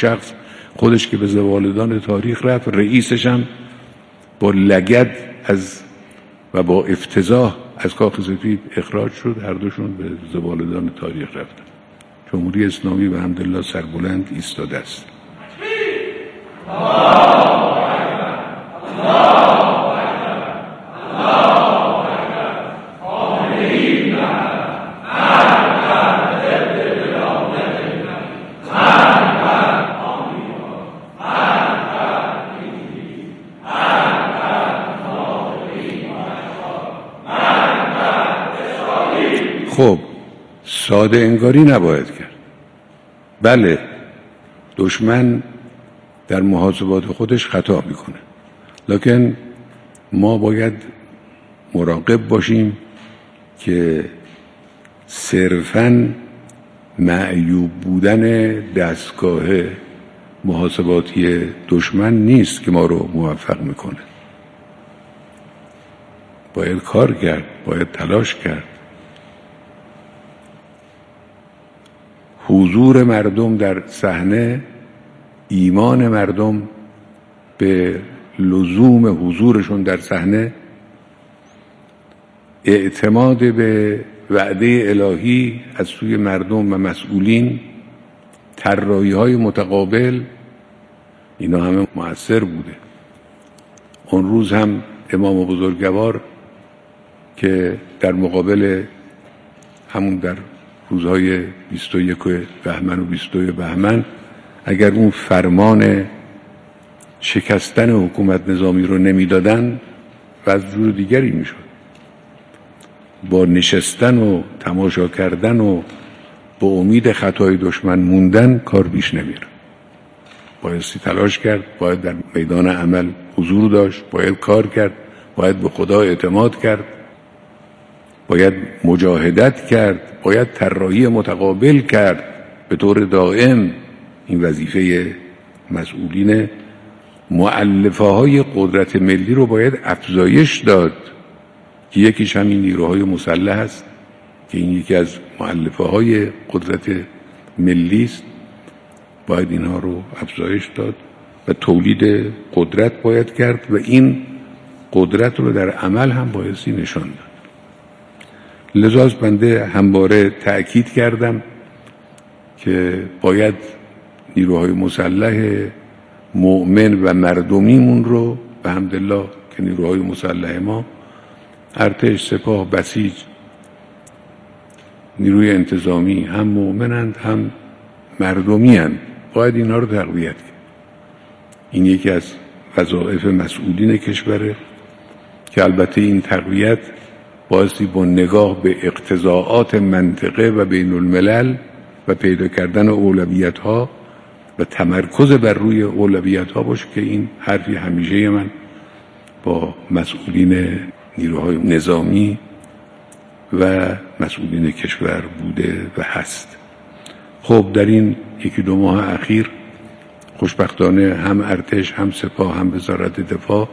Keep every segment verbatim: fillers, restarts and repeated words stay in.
شخص خودش که به زوالدان تاریخ رفت، رئیسش هم با لگد از و با افتضاح از کاخ سفید اخراج شد. هر دوشون به زوالدان تاریخ رفتن. جمهوری اسلامی به حمدالله سربلند ایستاده است. خب ساده انگاری نباید کرد. بله، دشمن در محاسبات خودش خطا میکنه، لکن ما باید مراقب باشیم که صرفاً معیوب بودن دستگاه محاسباتی دشمن نیست که ما رو موفق میکنه. باید کار کرد، باید تلاش کرد. حضور مردم در صحنه، ایمان مردم به لزوم حضورشون در صحنه، اعتماد به وعده الهی از سوی مردم و مسئولین، طراحی‌های متقابل، اینا همه مؤثر بوده. اون روز هم امام بزرگوار که در مقابل همون در روزهای بیست و یک بهمن و بیست و دو بهمن اگر اون فرمان شکستن حکومت نظامی رو نمیدادن و از جور دیگری میشد. با نشستن و تماشا کردن و با امید خطای دشمن موندن کار پیش نمیره. بایستی تلاش کرد، باید در میدان عمل حضور داشت، باید کار کرد، باید به خدا اعتماد کرد، باید مجاهدت کرد، باید طراحی متقابل کرد به طور دائم. این وظیفه مسئولین. مؤلفه های قدرت ملی رو باید افزایش داد که یکیش همین نیروهای مسلح است که این یکی از مؤلفه های قدرت ملی است. باید اینها رو افزایش داد و تولید قدرت باید کرد و این قدرت رو در عمل هم بایستی نشان داد. لذا بنده همواره تأکید کردم که باید نیروهای مسلح مؤمن و مردمیمون رو به حمدالله که نیروهای مسلح ما، ارتش، سپاه، بسیج، نیروی انتظامی هم مؤمنند هم مردمی هند. باید اینها رو تقویت کرد. این یکی از وظایف مسئولین کشوره که البته این تقویت بایستی با نگاه به اقتضاعات منطقه و بین الملل و پیدا کردن اولویت ها و تمرکز بر روی اولویت ها باشه که این حرفی همیشه من با مسئولین نیروهای نظامی و مسئولین کشور بوده و هست. خب در این یکی دو ماه اخیر خوشبختانه هم ارتش، هم سپاه، هم وزارت دفاع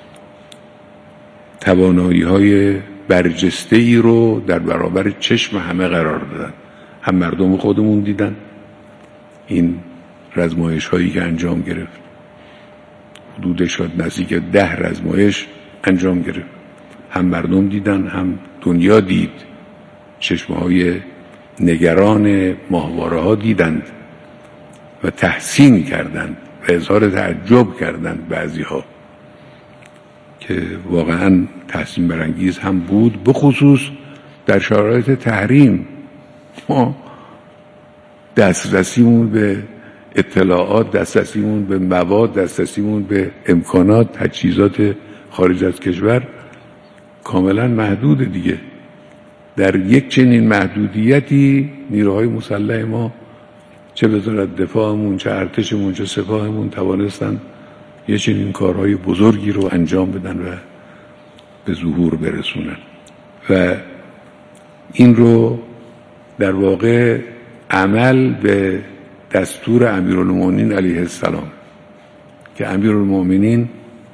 توانایی های برجسته ای رو در برابر چشم همه قرار دادن. هم مردم خودمون دیدن این رزمایش هایی که انجام گرفت، حدود شد نزدیک ده رزمایش انجام گرفت. هم مردم دیدن، هم دنیا دید. چشمه های نگران ماهواره ها دیدند و تحسین کردند و اظهار تعجب کردند بعضی ها که واقعا تحسین برانگیز هم بود، به خصوص در شرایط تحریم. ما دسترسیمون به اطلاعات، دسترسیمون به مواد، دسترسیمون به امکانات، تجهیزات خارج از کشور کاملا محدود دیگه. در یک چنین محدودیتی نیروهای مسلح ما، چه وزارت دفاعمون، چه ارتشمون، چه سپاهمون، توانستن یه چنین کارهای بزرگی رو انجام بدن و به ظهور برسونن و این رو در واقع عمل به دستور امیرالمومنین علیه السلام که امیرالمومنین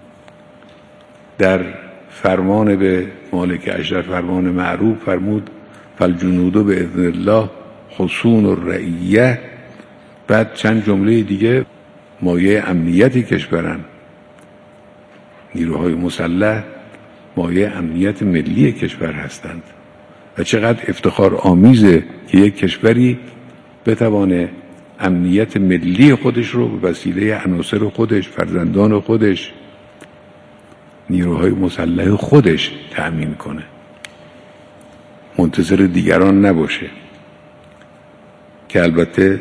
در فرمان به مالک اشرف، فرمان معروف، فرمود فالجنود باذن الله حصون الرعیه، بعد چند جمله دیگه مایه امنیت کشورن. نیروهای مسلح مایه امنیت ملی کشور هستند و چقدر افتخار آمیزه که یک کشوری بتوانه امنیت ملی خودش رو به وسیله عناصر خودش، فرزندان خودش، نیروهای مسلح خودش تأمین کنه، منتظر دیگران نباشه. که البته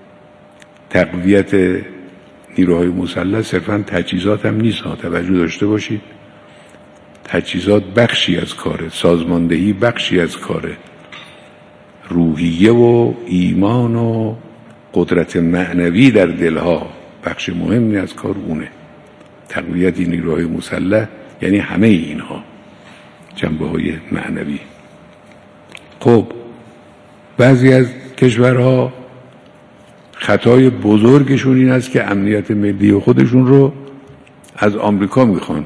تقویت نیروهای مسلح صرفاً تجهیزات هم نیست. توجه داشته باشید تجهیزات بخشی از کاره، سازماندهی بخشی از کاره، روحیه و ایمان و قدرت معنوی در دلها بخش مهمی از کار اونه. تقویت نیروهای مسلح یعنی همه اینها، جنبه های معنوی. خب بعضی از کشورها خطای بزرگشون این است که امنیت ملی خودشون رو از آمریکا میخوان.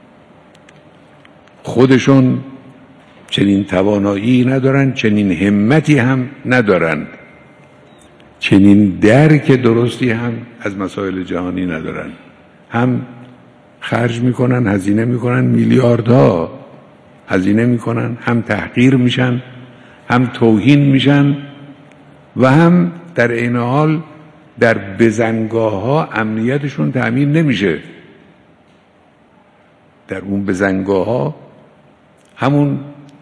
خودشون چنین توانایی ندارن، چنین همتی هم ندارن، چنین درک درستی هم از مسائل جهانی ندارن. هم خرج میکنن، هزینه میکنن، میلیاردها هزینه میکنن، هم تحقیر میشن، هم توهین میشن و هم در این حال در بزنگاه ها امنیتشون تأمین نمیشه. در اون بزنگاه ها همون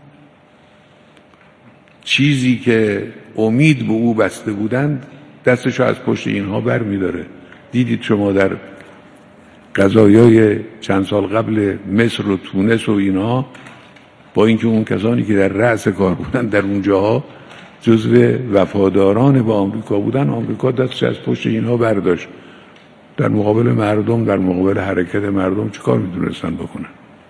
چیزی که امید به او بسته بودند دستشو از پشت اینها بر میداره. دیدید شما در قضایای چند سال قبل مصر و تونس و اینها، با اینکه اون کسانی که در رأس کار بودن در اونجاها جزو وفاداران با آمریکا بودن، آمریکا دستش از پشت اینها برداشت. در مقابل مردم، در مقابل حرکت مردم چه کار میدونستن بکنن؟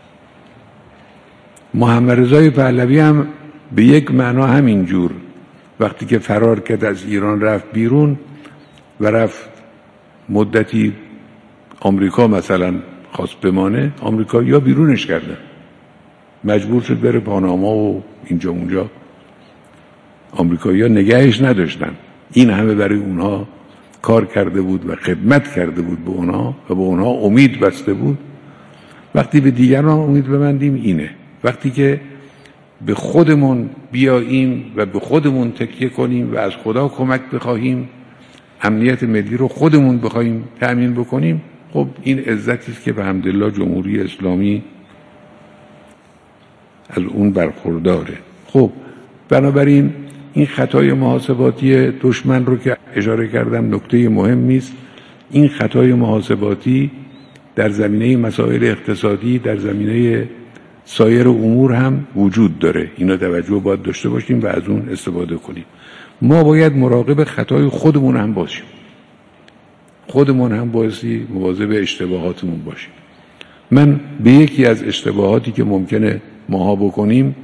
محمد رضای پهلوی هم به یک معنا همین جور وقتی که فرار کرد از ایران رفت بیرون و رفت مدتی آمریکا مثلا خواست بمانه، آمریکا یا بیرونش کردن، مجبور شد بره پاناما و اینجا اونجا. آمریکایی‌ها نگهش نداشتن. این همه برای اونها کار کرده بود و خدمت کرده بود به اونها و به اونها امید بسته بود. وقتی به دیگران امید ببندیم اینه، وقتی که به خودمون بیاییم و به خودمون تکیه کنیم و از خدا کمک بخواهیم، امنیت ملی رو خودمون بخواهیم تأمین بکنیم، خب این عزتی است که به حمدالله جمهوری اسلامی از اون برخورداره. خب بنابراین این خطای محاسباتی دشمن رو که اشاره کردم نکته مهمی است. این خطای محاسباتی در زمینه مسائل اقتصادی، در زمینه سایر امور هم وجود داره. اینا توجه باید داشته باشیم و از اون استفاده کنیم. ما باید مراقب خطای خودمون هم باشیم، خودمون هم بایستی مواظب اشتباهاتمون باشیم. من به یکی از اشتباهاتی که ممکنه ماها بکنیم،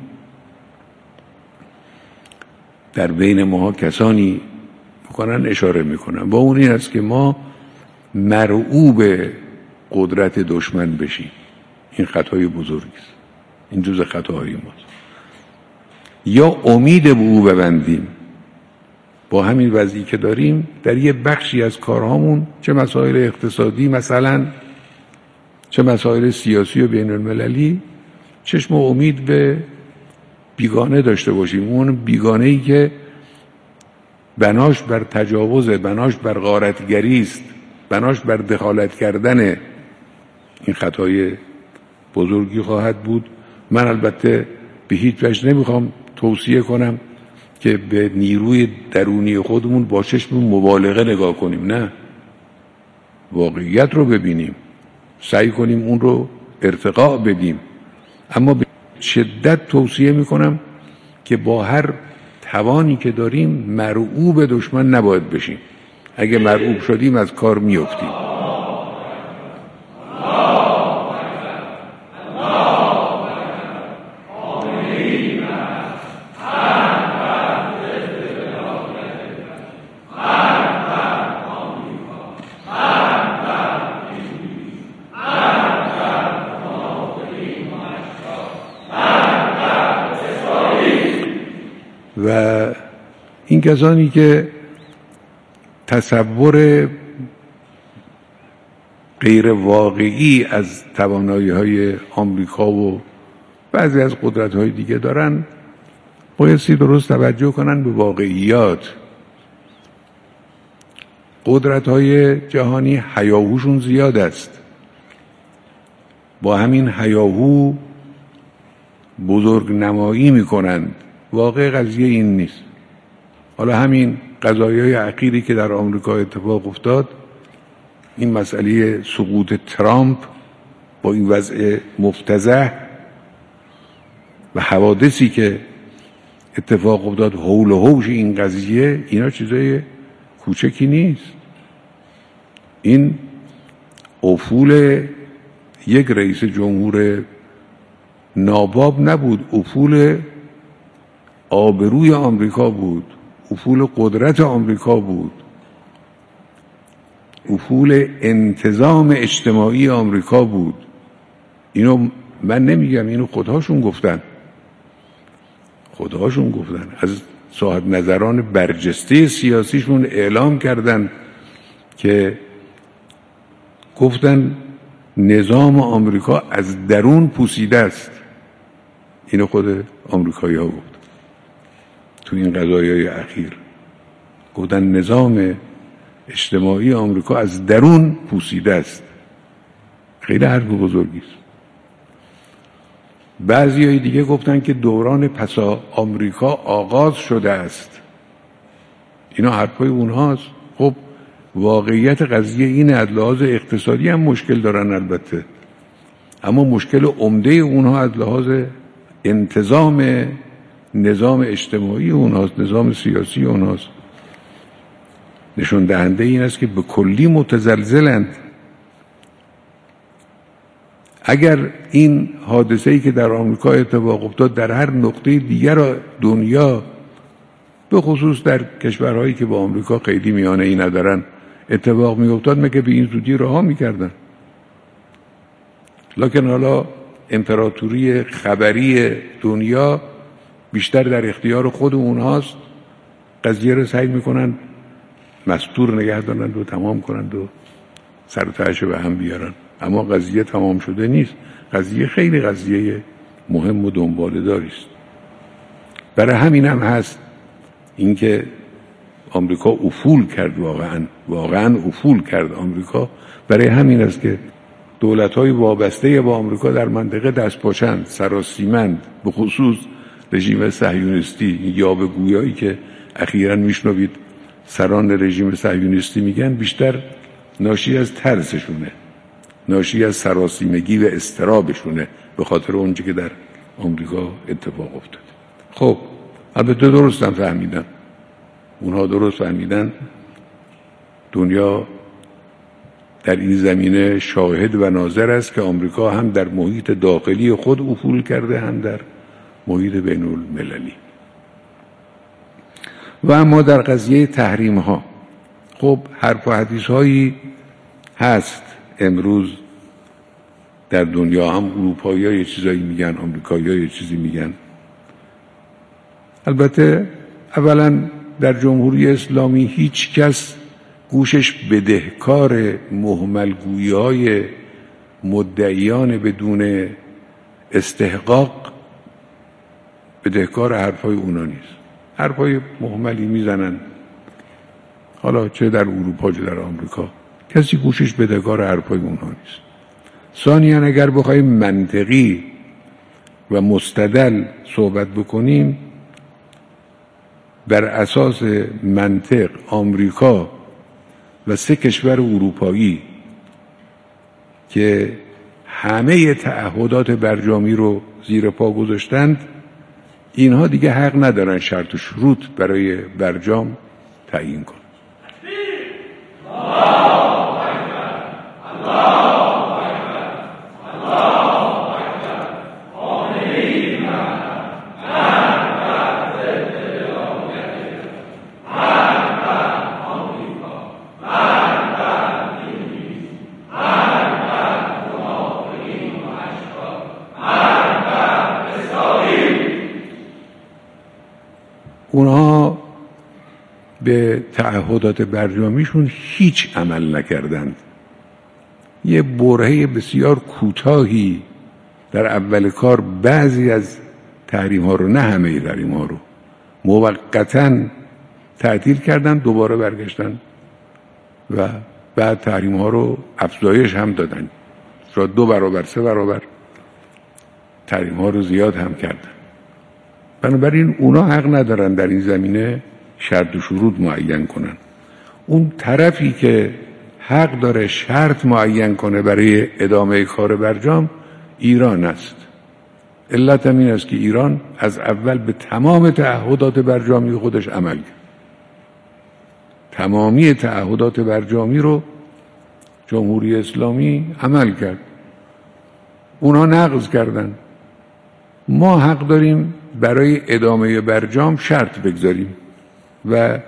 در بین ماها کسانی بکنن اشاره میکنن، با اون این است که ما مرعوب قدرت دشمن بشیم. این خطای بزرگی است، این جزء خطاهای ماست. یا امید به او ببندیم، با همین وضعی که داریم در یه بخشی از کارهامون، چه مسائل اقتصادی مثلا، چه مسائل سیاسی و بین المللی، چشم و امید به بیگانه داشته باشیم. اون بیگانه‌ای که بناش بر تجاوز، بناش بر غارتگری است، بناش بر دخالت کردن، این خطای بزرگی خواهد بود. من البته به هیچ وجه نمیخوام توصیه کنم که به نیروی درونی خودمون با چشم مبالغه نگاه کنیم، نه، واقعیت رو ببینیم، سعی کنیم اون رو ارتقا بدیم. اما به شدت توصیه میکنم که با هر توانی که داریم مرعوب دشمن نباید بشیم. اگه مرعوب شدیم از کار میافتیم. و این کسانی که تصور غیر واقعی از توانایی‌های آمریکا و بعضی از قدرت‌های دیگه دارن، بایستی درست توجه کنن به واقعیات. قدرت‌های جهانی هیاهوشون زیاد است، با همین هیاهو بزرگ نمایی میکنند. واقع قضیه این نیست. حالا همین قضایای اخیری که در آمریکا اتفاق افتاد، این مسئله سقوط ترامپ با این وضع مفتضح و حوادثی که اتفاق افتاد، حول و حوش این قضیه، اینا چیزای کوچکی نیست. این افول یک رئیس جمهور ناباب نبود، افول آبروی آمریکا بود، افول قدرت آمریکا بود، افول انتظام اجتماعی آمریکا بود. اینو من نمیگم، اینو خودهاشون گفتن خودهاشون گفتن از صاحب نظران برجسته سیاسیشون اعلام کردن که گفتن نظام آمریکا از درون پوسیده است. اینو خود آمریکایی ها گفت تو این قضایای اخیر. گفتن نظام اجتماعی آمریکا از درون پوسیده است. خیلی حرف بزرگی است. بعضیای دیگه گفتن که دوران پسا آمریکا آغاز شده است. اینا حرفای اونهاست. خب واقعیت قضیه اینه، از لحاظ اقتصادی هم مشکل دارن البته، اما مشکل عمده اونها از لحاظ انتظام نظام اجتماعی اونهاست، نظام سیاسی اونهاست. نشون دهنده این است که به کلی متزلزلند. اگر این حادثه‌ای که در آمریکا اتفاق افتاد در هر نقطه دیگر دنیا، به خصوص در کشورهایی که با آمریکا خیلی میانه‌ای ندارن، اتفاق میافتاد، مگه به این زودی رها میکردن؟ لکن حالا امپراتوری خبری دنیا بیشتر در اختیار خود اونهاست. قضیه رو سعی میکنن مستور نگه دارن و تمام کنند و سر و تهش به هم بیارن، اما قضیه تمام شده نیست. قضیه خیلی قضیه مهم و دنباله داری است. برای همین هم هست اینکه آمریکا افول کرد، واقعا واقعا افول کرد آمریکا. برای همین است که دولت‌های وابسته با آمریکا در منطقه دستپاچند، سراسیمند، به خصوص رژیم صهیونیستی. یاوه‌گویایی که اخیراً میشنوید سران رژیم صهیونیستی میگن، بیشتر ناشی از ترسشونه، ناشی از سراسیمگی و اضطرابشونه به خاطر اونچه که در آمریکا اتفاق افتاد. خب البته درست هم فهمیدن، اونها درست فهمیدن. دنیا در این زمینه شاهد و ناظر است که آمریکا هم در محیط داخلی خود افول کرده، هم در محیط بین المللی. و اما در قضیه تحریم ها، خب حرف و حدیث هایی هست امروز در دنیا، هم اروپایی ها یه چیزایی میگن، آمریکایی ها یه چیزی میگن. البته اولا در جمهوری اسلامی هیچ کس گوشش بدهکار مهملگویی های مدعیان بدون استحقاق، بدهکار حرفای اونا نیست. حرفای مهملی میزنن، حالا چه در اروپا چه در آمریکا، کسی گوشش بدهکار حرفای اونها نیست. ثانیاً اگر بخوایم منطقی و مستدل صحبت بکنیم، بر اساس منطق آمریکا و سه کشور اروپایی که همه تعهدات برجامی رو زیر پا گذاشتند، اینها دیگه حق ندارن شرط و شروط برای برجام تعیین کنند. به تعهدات برجامیشون هیچ عمل نکردند. یه برهه بسیار کوتاهی در اول کار بعضی از تحریم ها رو، نه همه تحریم ها رو، موقتاً تعطیل کردن، دوباره برگشتن و بعد تحریم ها رو افزایش هم دادن، را دو برابر سه برابر تحریم ها رو زیاد هم کردن. بنابراین اونا حق ندارن در این زمینه شرط و شروط معین کنن. اون طرفی که حق داره شرط معین کنه برای ادامه کار برجام ایران است. علت هم این است که ایران از اول به تمام تعهدات برجامی خودش عمل کرد. تمامی تعهدات برجامی رو جمهوری اسلامی عمل کرد، اونا نقض کردن. ما حق داریم برای ادامه برجام شرط بگذاریم و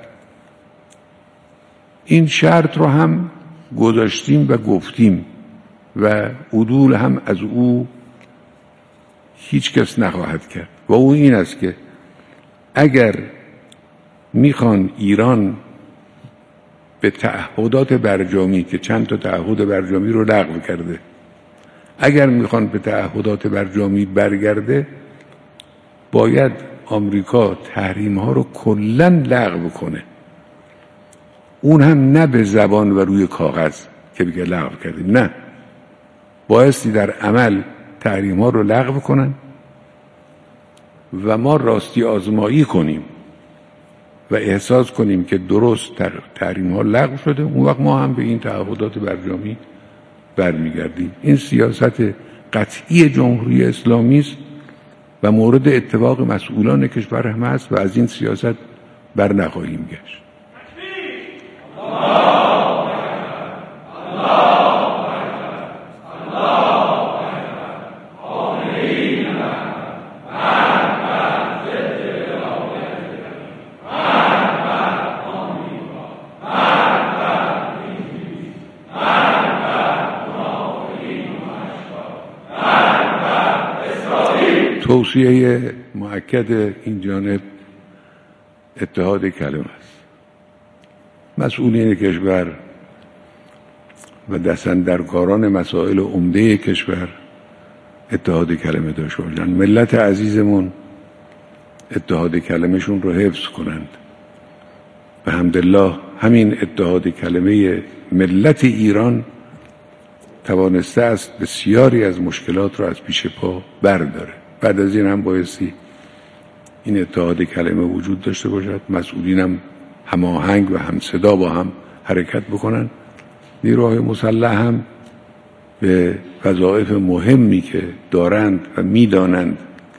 این شرط رو هم گذاشتیم و گفتیم و عدول هم از او هیچ کس نخواهد کرد و او این است که اگر میخوان ایران به تعهدات برجامی که چند تا تعهد برجامی رو لغو کرده، اگر میخوان به تعهدات برجامی برگرده، باید آمریکا تحریم ها رو کلاً لغو کنه. اون هم نه به زبان و روی کاغذ که بگه لغو کردیم، نه، بایستی در عمل تحریم ها رو لغو کنن و ما راستی آزمایی کنیم و احساس کنیم که درست تحریم ها لغو شده، اون وقت ما هم به این تعهدات برجامی برمیگردیم. این سیاست قطعی جمهوری اسلامی است و مورد اتفاق مسئولان کشور هم است و از این سیاست بر نخواهیم گشت. توصیه مؤکد این جانب اتحاد کلمه است. مسئولین کشور و دستاندرکاران مسائل عمده کشور اتحاد کلمه داشته باشند. ملت عزیزمون اتحاد کلمهشون رو حفظ کنند. به حمدالله همین اتحاد کلمه ملت ایران توانسته است بسیاری از مشکلات را از پیش پا برداره. بعد از این هم بایستی این اتحاد کلمه وجود داشته باشد، مسئولین هم هماهنگ و همصدا با هم حرکت بکنن. نیروهای مسلح هم به وظایف مهمی که دارند و میدانند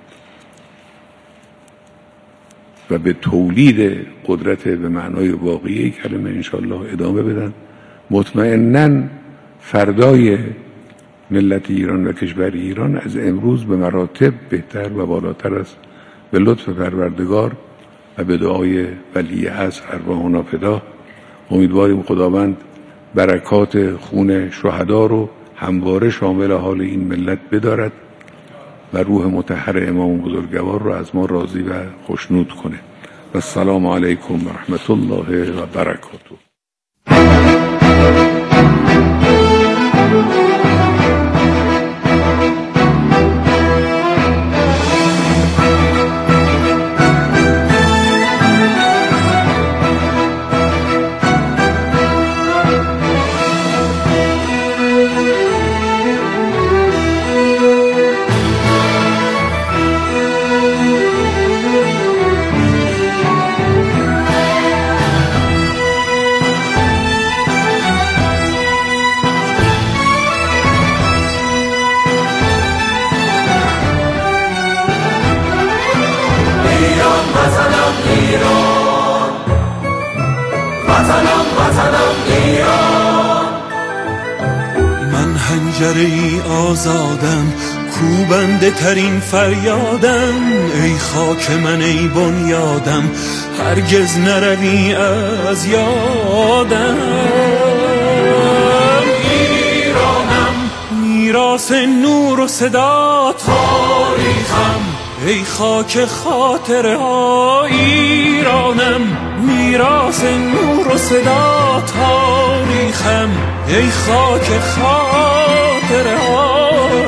و به تولید قدرت به معنای واقعی کلمه انشاءالله ادامه بدن. مطمئناً فردای ملت ایران و کشور ایران از امروز به مراتب بهتر و بالاتر است. به لطف پروردگار و به دعای ولی عصر ارواحنا فدا امیدواریم خداوند برکات خون شهدا رو همواره شامل حال این ملت بدارد و روح مطهر امام بزرگوار رو از ما راضی و خوشنود کنه. و السلام علیکم و رحمت الله و برکاته. من حنجره آزادم، کوبنده ترین فریادم، ای خاک من ای بنیادم، هرگز نروی از یادم. ایرانم میراث نور و صدا تاریخم، ای خاک خاطره ها ایرانم. میراث نور و صدا تاریخم، ای خاک خاطره ها.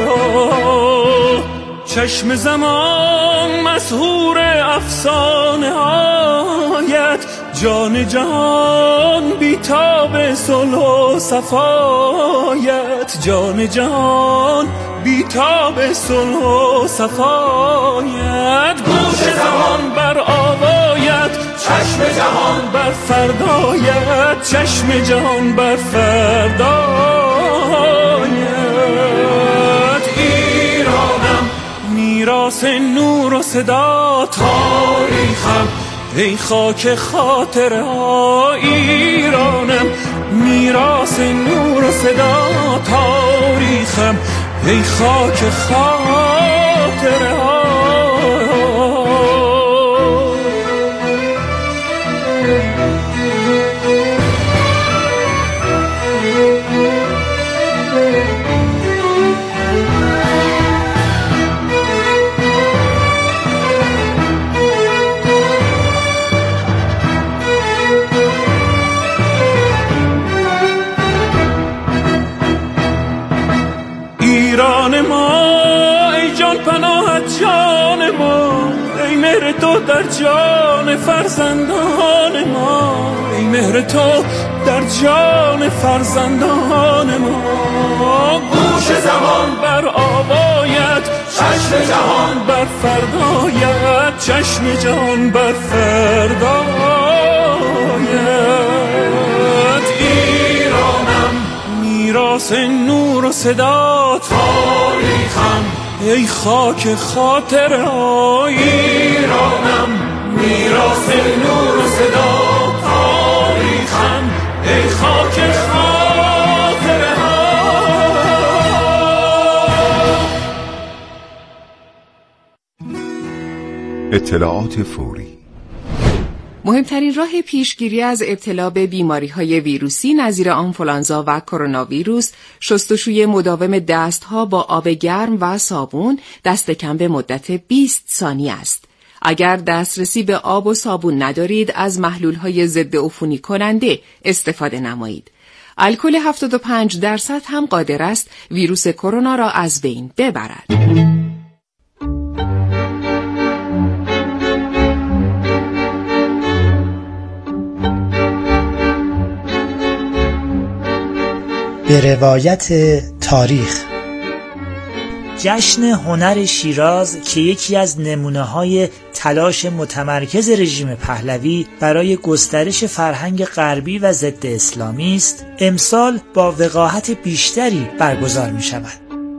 چشم زمان مسحور افسانه هایت، جان جهان بیتاب صلح و صفایت، جان جهان بیتاب صلح و صفایت. گوش زمان بر آوایت، چشم جهان بر فردایت، چشم جهان بر فردایت. ایرانم میراث نور و صدا تاریخم، ای خاک خاطره ها. ایرانم میراث نور و صدا تاریخم، ای خاک خاطره ها. ایران ما ای جان پناهت جان ما، ای مهر تو در جان فرزندان ما، ای مهر تو در جان فرزندان ما. گوش زمان بر آوایت، چشم جهان بر فردایت، چشم جهان بر فردایت. ایرانم میراث نور و صدا تاریخم، ای خاک خاطره ها. ایرانم میراث نور و صدا تاریخم، ای خاک خاطره ها. اطلاعات فوری. مهمترین راه پیشگیری از ابتلا به بیماری‌های ویروسی نظیر آنفولانزا و کرونا ویروس، شستشوی مداوم دست‌ها با آب گرم و صابون دست کم به مدت بیست ثانیه است. اگر دسترسی به آب و صابون ندارید، از محلول‌های ضد عفونی کننده استفاده نمایید. الکل هفتاد و پنج درصد هم قادر است ویروس کرونا را از بین ببرد. به روایت تاریخ، جشن هنر شیراز که یکی از نمونه‌های تلاش متمرکز رژیم پهلوی برای گسترش فرهنگ غربی و ضد اسلامی است، امسال با وقاحت بیشتری برگزار می‌شود.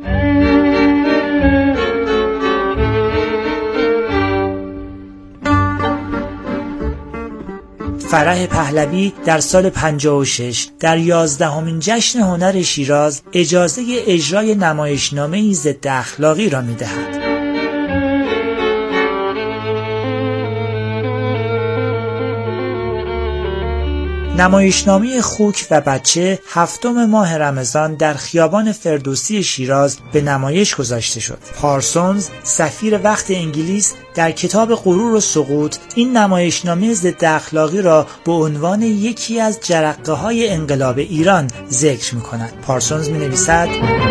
فرح پهلوی در سال پنجاه و شش در یازدهمین جشن هنر شیراز اجازه اجرای نمایشنامه‌ای ضد اخلاقی را می‌دهد. نمایشنامه خوک و بچه هفتم ماه رمضان در خیابان فردوسی شیراز به نمایش گذاشته شد. پارسونز، سفیر وقت انگلیس، در کتاب غرور و سقوط این نمایشنامه ضد اخلاقی را به عنوان یکی از جرقه‌های انقلاب ایران ذکر می‌کند. پارسونز می‌نویسد: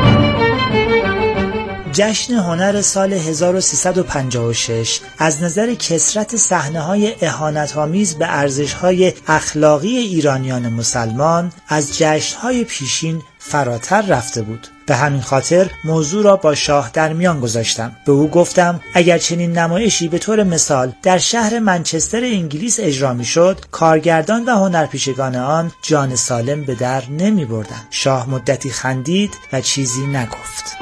جشن هنر سال هزار و سیصد و پنجاه و شش از نظر کثرت صحنه‌های اهانت‌آمیز به ارزش‌های اخلاقی ایرانیان مسلمان از جشن‌های پیشین فراتر رفته بود. به همین خاطر موضوع را با شاه در میان گذاشتم. به او گفتم اگر چنین نمایشی به طور مثال در شهر منچستر انگلیس اجرا می‌شد، کارگردان و هنرپیشگان آن جان سالم به در نمی‌بردند. شاه مدتی خندید و چیزی نگفت.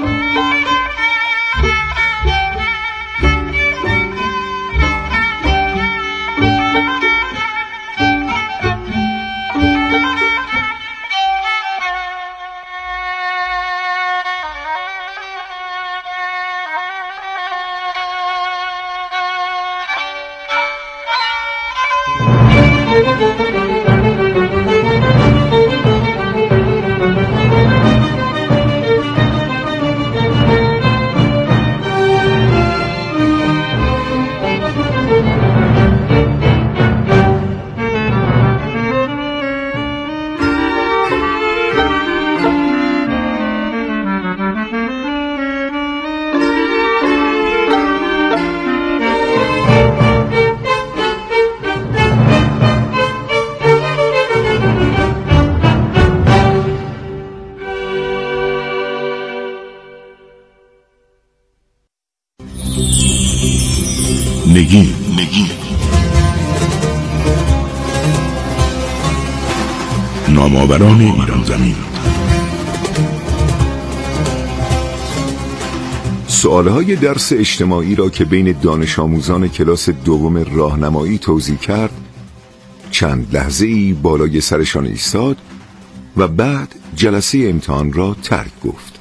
نگین نگین نامآوران ایران زمین. سوالهای درس اجتماعی را که بین دانش آموزان کلاس دوم راهنمایی توزیع کرد چند لحظه‌ای بالای سرشان ایستاد و بعد جلسه امتحان را ترک گفت.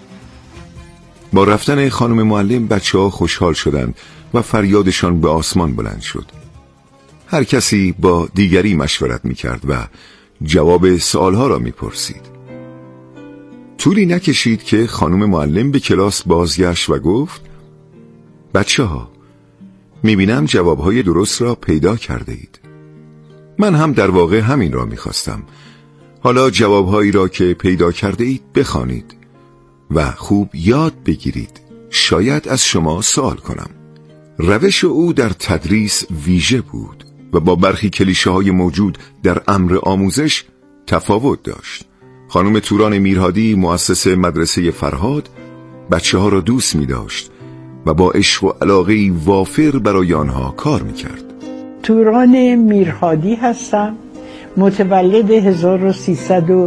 با رفتن خانم معلم بچه ها خوشحال شدند و فریادشان به آسمان بلند شد. هر کسی با دیگری مشورت می کرد و جواب سوالها را می پرسید. طولی نکشید که خانم معلم به کلاس بازگشت و گفت بچه ها می بینم جوابهای درست را پیدا کرده اید. من هم در واقع همین را می خواستم. حالا جوابهایی را که پیدا کرده اید بخوانید و خوب یاد بگیرید. شاید از شما سوال کنم. روش او در تدریس ویژه بود و با برخی کلیشه های موجود در امر آموزش تفاوت داشت. خانم توران میرهادی مؤسس مدرسه فرهاد بچه ها را دوست می داشت و با عشق و علاقه وافر برای آنها کار می کرد. توران میرهادی هستم، متولد هزار و سیصد و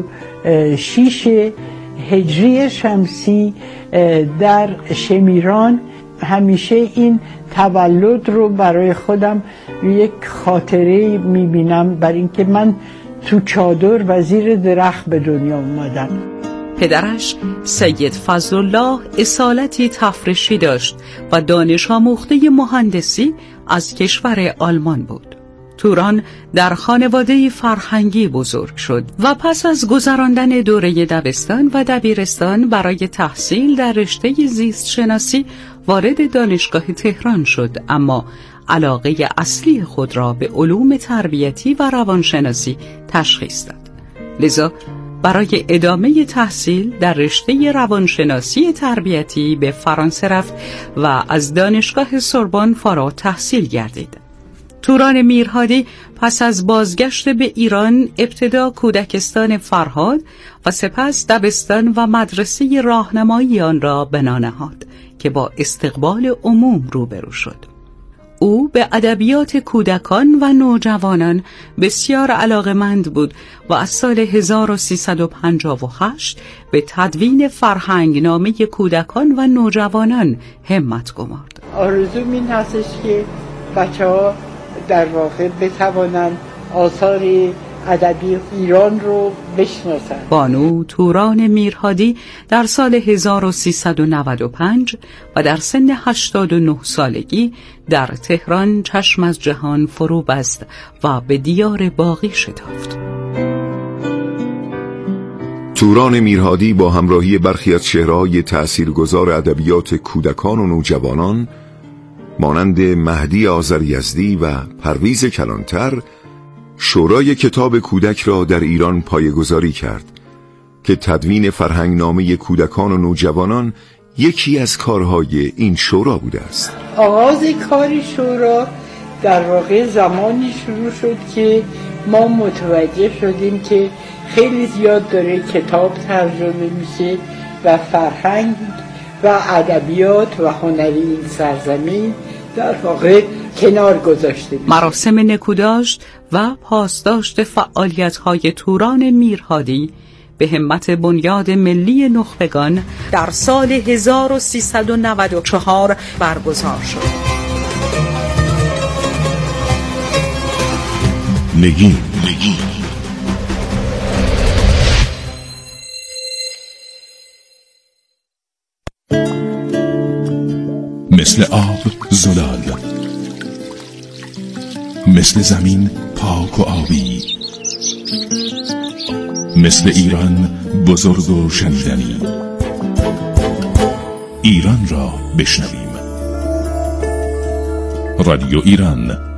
شش هجری شمسی در شمیران. همیشه این تولد رو برای خودم یک خاطره میبینم، برای اینکه من تو چادر و زیر درخت به دنیا اومدم. پدرش سید فضلالله اصالتی تفرشی داشت و دانش آموخته مهندسی از کشور آلمان بود. توران در خانواده فرهنگی بزرگ شد و پس از گذراندن دوره دبستان و دبیرستان برای تحصیل در رشته زیست شناسی وارد دانشگاه تهران شد، اما علاقه اصلی خود را به علوم تربیتی و روانشناسی تشخیص داد. لذا برای ادامه تحصیل در رشته روانشناسی تربیتی به فرانسه رفت و از دانشگاه سوربن فارغ التحصیل گردید. توران میرهادی پس از بازگشت به ایران ابتدا کودکستان فرهاد و سپس دبستان و مدرسه راهنمایی آن را بنا نهاد که با استقبال عموم روبرو شد. او به ادبیات کودکان و نوجوانان بسیار علاقه‌مند بود و از سال هزار و سیصد و پنجاه و هشت به تدوین فرهنگنامه کودکان و نوجوانان همت گمارد. آرزوم این هستش که بچه‌ها در واقع بتوانند آثار ادبی ایران رو بشناسند. بانو توران میرهادی در سال هزار و سیصد و نود و پنج و در سن هشتاد و نه سالگی در تهران چشم از جهان فرو بست و به دیار باقی شتافت. توران میرهادی با همراهی برخی از چهره‌های تأثیرگذار ادبیات کودکان و نوجوانان مانند مهدی آذریزدی و پرویز کلانتر شورای کتاب کودک را در ایران پایه‌گذاری کرد که تدوین فرهنگنامه کودکان و نوجوانان یکی از کارهای این شورا بوده است. آغاز کار شورا در واقع زمانی شروع شد که ما متوجه شدیم که خیلی زیاد داره کتاب ترجمه میشه و فرهنگ و ادبیات و هنری این سرزمین در واقع کنار گذاشته میشه. مراسم نکوداشت و پاسداشت فعالیت‌های توران میرهادی به همت بنیاد ملی نخبگان در سال هزار و سیصد و نود و چهار برگزار شد. نگین نگین مثل آب زلال، مثل زمین پاک و آبی، مثل ایران بزرگ و شنیدنی. ایران را بشنویم. رادیو ایران